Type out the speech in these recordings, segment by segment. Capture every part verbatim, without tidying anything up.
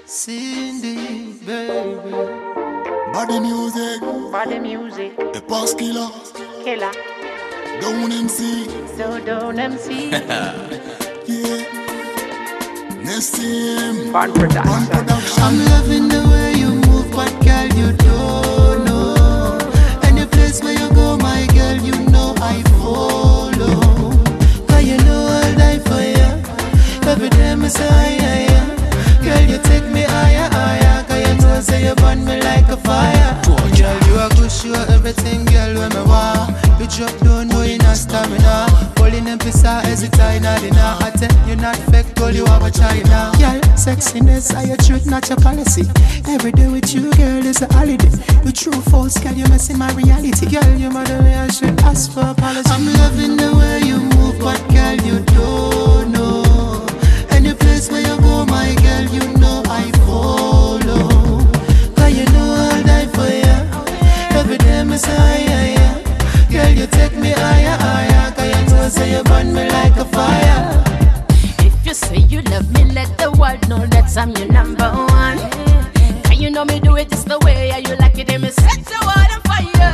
Cindy, baby. Body music, Body music, the boss killer, killer, Down M C, so don't M C. yeah. Nessim, Fun on production. production. I'm loving the way you move, but girl, you don't know. Any place where you go, my girl, you know I follow. Cause you know I'll die for you. Every day I say, aye, aye, aye. Girl, you take me higher, higher. Cause you know say you burn me like a fire. Girl, you are good, you are everything, girl, when me want. You drop down, no, you not stamina. Holding them pizza, hesitate, not dinner. I tell you not fake, girl, you have a China. Girl, sexiness, are your truth, not your policy. Every day with you, girl, is a holiday. You true false, girl, you messing my reality. Girl, you mother me, I should ask for apology. I'm loving the way you move, but girl, you don't know. Any place where you go, my girl, you know I follow. Cause you know I'll die for you. Every day I say, aye, aye, aye. Girl, you take me higher, higher. Cause you know say you burn me like a fire. If you say you love me, let the world know that I'm your number one. Can you know me do it just the way how you like it? Then me set the world on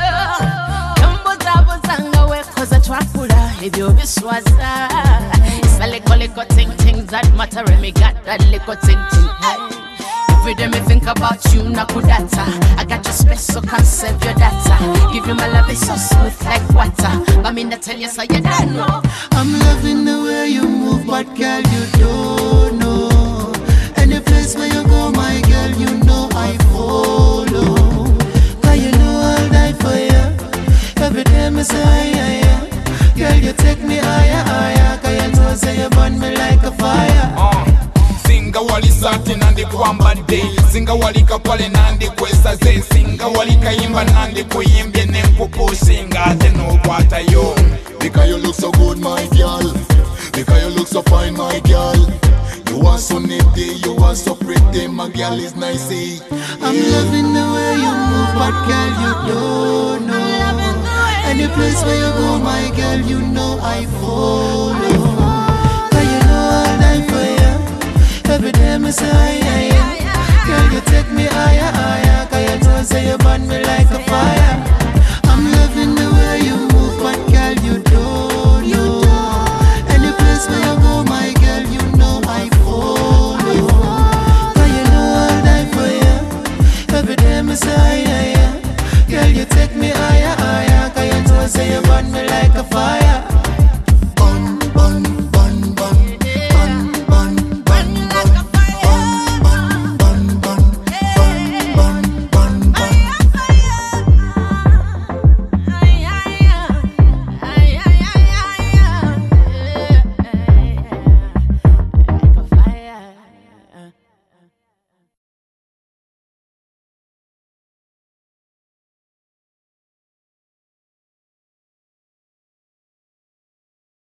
fire. Jumbo zabo zanga we cause a trapula. If you biswaza, it's a little little thing things that matter. And me got that little thing thing. Every day me think about you, nakudata. I got your space, so can't save your data. Give you my love, it's so smooth like water. But me not tell you so you don't know. I'm loving the way you move, but girl, you don't know. Any place where you go, my girl, you know I follow. Cause you know I'll die for you. Every day I say, aye, aye, aye. Girl, you take me higher, higher. Cause you know say you burn me like a fire. uh. Singa wali sati nandi kwamba day. Singa wali kapale nandi kwesa ze. Singa wali kaimba nandi kuimbye nenkupu. Singa ate no kwata yo. Because you look so good, my girl. Because you look so fine, my girl. You are so nifty, you are so pretty, my girl is nice. I'm loving the way you move, but girl, you don't know. Any place where you go, my girl, you know I follow.